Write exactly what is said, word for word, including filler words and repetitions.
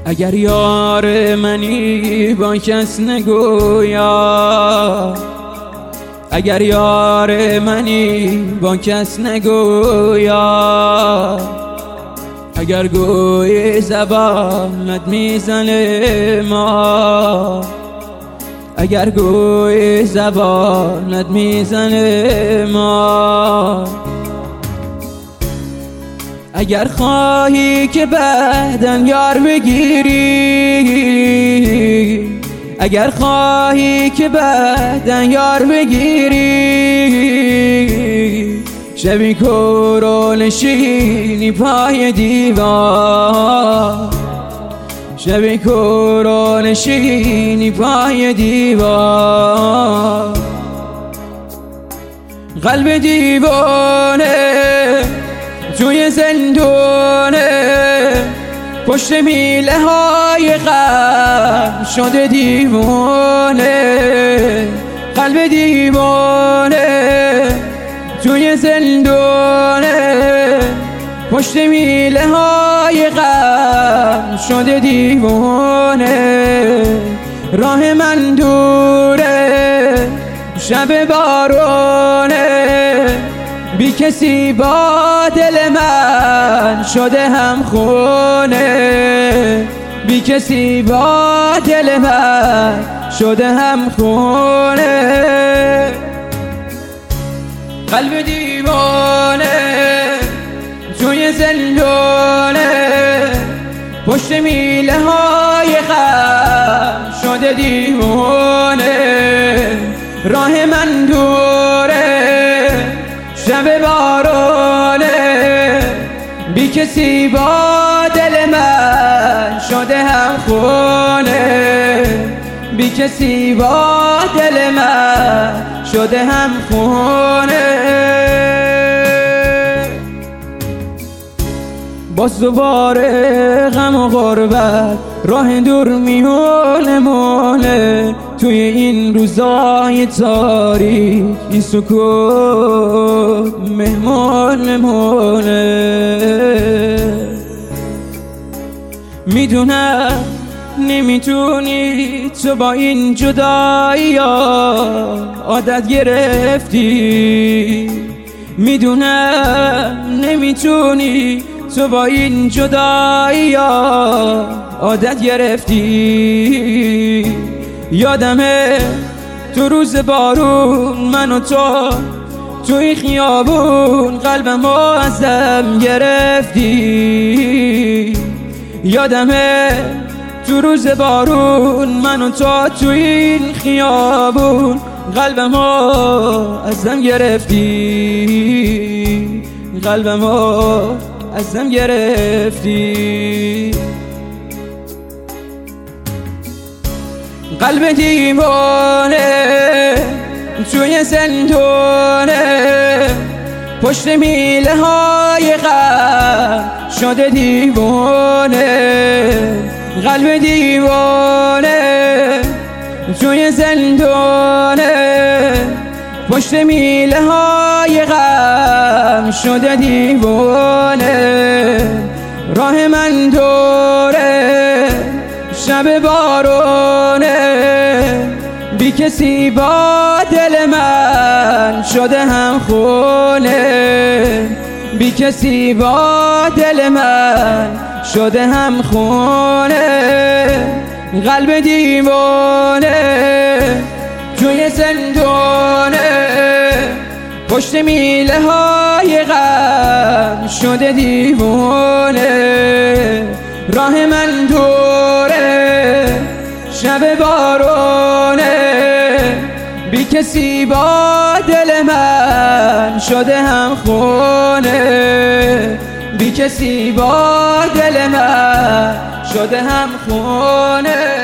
اگر یار منی با کس نگویا، اگر یار منی با کس نگویا، اگر گوی زبانت میزنه ما، اگر گوی زبانت میزنه ما، اگر خواهی که بعدن یار بگیری، اگر خواهی که بعدن یار بگیری، شبی کرو نشینی پای دیوار، شبی کرو نشینی پای دیوار، قلب دیوانه توی زندونه، پشت میله های غم شده دیوانه، قلب دیوانه توی زندونه، پشت میله های غم شده دیوانه، راه من دوره شب بارونه، بی کسی با دل من شده هم خونه، بی کسی با دل من شده هم خونه، قلب دیوانه توی زندونه، پشت میله های غم شده دیوانه، راه من دوره شب بارونه، بی کسی با دل من شده هم خونه، بی کسی با دل من شده هم خونه. باز دوباره غم و غربت راه دور میونه مونه، توی این روزای تاریک این سکوت مهمان مونه. میدونم نمیتونی تو با این جدایی عادت گرفتی، میدونم نمیتونی تو با این جدایی عادت گرفتی. یادمه تو روز بارون من و تو توی خیابون قلبم ازم گرفتی. یادمه تو روز بارون من و تو توی این خیابون قلبم ازم گرفتی، قلبم ازم گرفتی. قلب دیوانه توی زندونه، پشت میله های غم شده دیوانه، قلب دیوانه توی زندونه، پشت میله های غم شده دیوانه، راه من دوره شب بارونه، بی کسی با دل من شده هم خونه، بی کسی با دل من شده هم خونه. قلب دیوانه توی زندونه، پشت میله های غم شده دیوانه، راه من دوره شب بارونه، بی کسی با دل من شده هم خونه، بی کسی با دل من شده هم خونه.